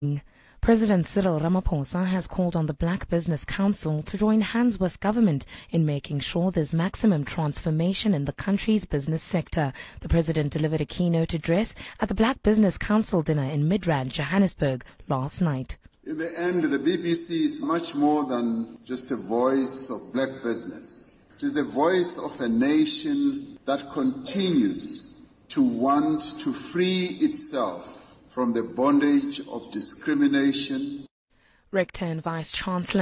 President Cyril Ramaphosa has called on the Black Business Council to join hands with government in making sure there's maximum transformation in the country's business sector. The president delivered a keynote address at the Black Business Council dinner in Midrand, Johannesburg last night. In the end, the BBC is much more than just a voice of black business. It is the voice of a nation that continues to want to free itself from the bondage of discrimination. Rector and Vice Chancellor